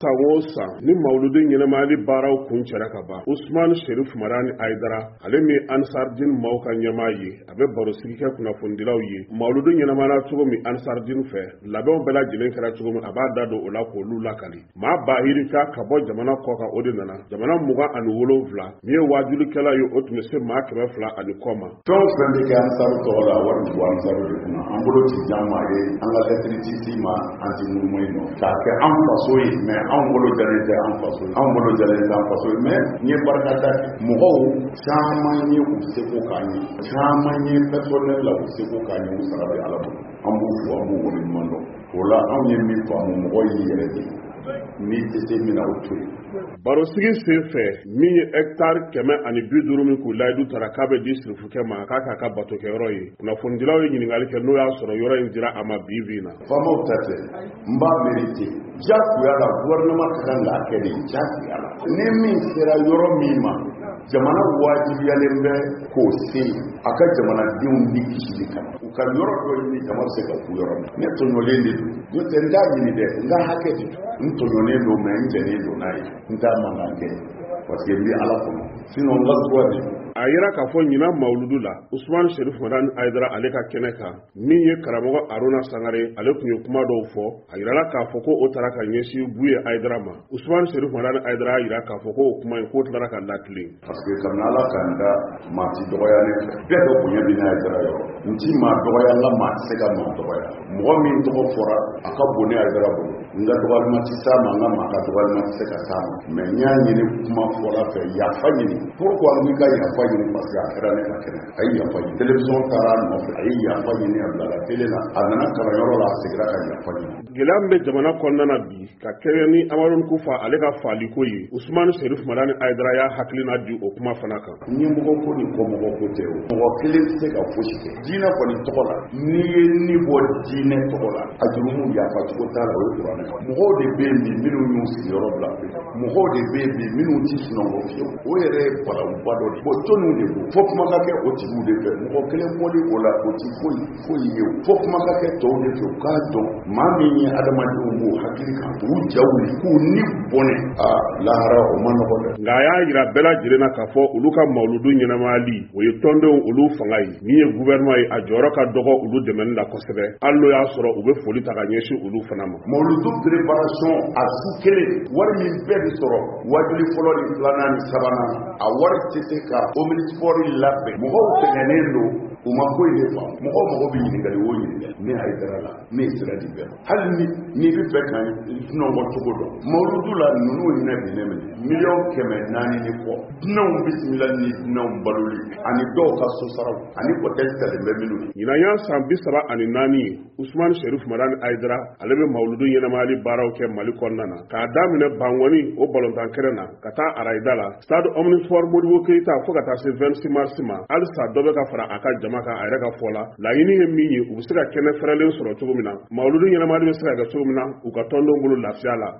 Tawosa ni mauludin ɲɛnamali baaraw kun cɛra ka ban Usman Sherif Marani Aidara ale min Ansardin mawka ɲɛma ye a bɛ baro sigi kɛ kunnafonidilaw ye mauludin ɲɛnamana cogo min Ansardin fɛ labɛnw bɛɛ lajɛlen kɛra cogo min a b'a da don o la k'olu lakali maa bahirika ka bɔ jamana kɔ kan o de nana jamana 27 min ye waajulikɛla ye o tun bɛ se maa 200 ani kɔ ma fɛn fɛn bɛ kɛ Ansaru tɔgɔ la wari bɔ Ansaru de kunna an bolo ci jama ye an ka lettre ma anti mouvement in k'a kɛ an faso ye mais an bolo jalen tɛ an faso an bolo jalen tɛ an faso mais n ye barika da mɔgɔw caman ye u seko k'a ɲɛ caman ye personnel la u seko k'a ɲɛ u sara bɛ Ala bolo an b'u fo an b'u waleɲuman dɔn o la anw ye min faamu mɔgɔ y'i yɛrɛ de n'i tɛ se min na o to yen barosigi sen fɛ min ye hectare 150 min k'u layidu tara k'a bɛ di sirifukɛ ma k'a k'a ka batokɛyɔrɔ ye kunnafonidilaw ye ɲininkali kɛ n'o y'a sɔrɔ yɔrɔ in dira a ma bi na faamaw ta tɛ n b'a mérité jagoya la gouvernement ka kan k'a kɛ de jagoya la ni min sera yɔrɔ min ma jamana wajibiyalen bɛ k'o se a ka jamanadenw ni kisili kama u ka yɔrɔ dɔ ɲini jama bɛ se ka ku yɔrɔ min ne tɔɲɔlen de don n'o tɛ n t'a ɲini dɛ n ka hakɛ de don n tɔɲɔlen don mais n jɛnen don n'a ye n t'a mankan kɛ parce que n bɛ Ala kɔnɔ sinon n ka droit de don a yira k'a fɔ ɲina mawuludu la Usman Sherif Marani Aidara ale ka kɛnɛ kan min ye karamɔgɔ Aruna Sangare ale tun ye kuma dɔw fɔ a yirala k'a fɔ ko o taara ka ɲɛsin Buye Aidara ma Usman Sherif Marani Aidara yira k'a fɔ ko o kuma in k'o taara ka latilen parce que kabini Ala k'an da maa ti dɔgɔya ne fɛ bɛɛ ka bonya bɛ n'a Aidara yɔrɔ n ti maa dɔgɔya n ka maa tɛ se ka maa dɔgɔya mɔgɔ min tɔgɔ fɔra a ka bon ne Aidara bolo n ka dɔgɔyalima ti s'a ma n ka maa ka dɔgɔyalima tɛ se ka s'a ma mais n y'a ɲini kuma fɔla fɛ yafa ɲini pourquoi n ka yafa ɲini parce que a kɛra ne ka kɛnɛ a ye yafa ɲini télévision taara a nɔfɛ a ye yafa ɲini a bilala télé la a nana kalanyɔrɔ la a segira ka yafa ɲini gɛlɛya min bɛ jamana kɔnɔna na bi ka kɛɲɛ ni Amadou Kufa ale ka faliko ye Usman Sherif Marani Aidara y'a hakilina di o kuma fana kan ɲɛmɔgɔ ko ni kɔmɔgɔ ko tɛ o mɔgɔ kelen tɛ se ka fosi kɛ diinɛ kɔni tɔgɔ la n'i ye ni bɔ diinɛ tɔgɔ la a jurumu yafa cogo t'a la o ye kuranɛ mɔgɔw de bɛ yen bi minnu y'u sigiyɔrɔ bila mɔgɔw de bɛ yen bi minnu ti sunɔgɔ fiyewu o yɛrɛ ye balawuba dɔ de bon tɔnniw de ko fo kuma ka kɛ o tigiw de fɛ mɔgɔ kelen bɔli o la o ti foyi ye o fo kuma ka kɛ tɔw de fɛ u k'a dɔn maa min ye adamadenw b'o hakili kan k'u ja wuli k'u ni bɔnɛ lahara o ma nɔgɔ dɛ nka a y'a yira bɛɛ lajɛlen na k'a fɔ olu ka mawuludu ɲɛnamayali o ye tɔndenw olu fanga ye min ye gouvernement ye a jɔyɔrɔ ka dɔgɔ olu dɛmɛni la kosɛbɛ hali n'o y'a sɔrɔ u bɛ foli ta ka ɲɛsin olu fana ma mawuludu préparation a su kelen wari min bɛɛ bi sɔrɔ wajuli fɔlɔ ni filanan ni sabanan a wari tɛ se ka omnisport labɛn mɔgɔw sɛgɛnnen don u ma foyi de faamu mɔgɔw mago bɛ ɲininkali o ɲininkali ne Aidara la ne ye sira di bɛɛ ma hali ni bɛ fɛ ka dunanw cogo dɔn mawuludu la ninnu hinɛ bi ne minɛ 400,000 ni kɔ dunanw bisimila ni dunanw baloli ani dɔw ka so saraw ani hôtel talen bɛ minnu ɲinan y'a san 34 ye Usman Sherif Marani Aidara ale bɛ mawuludu ɲɛnamayali baaraw kɛ Mali kɔnɔna na k'a daminɛ Bangɔni o balontan kɛrɛ na ka taa Arayida la stade Omnisport Modibo Keita fo ka taa se 26 mars ma halisa dɔ bɛ ka fara a ka jama kan a yɛrɛ ka fɔ la laɲini ye min ye u bɛ se ka kɛnɛ fɛrɛlen sɔrɔ cogo min na mawuludu ɲɛnamayali bɛ se ka kɛ cogo min na u ka tɔndenw bolo lafiya la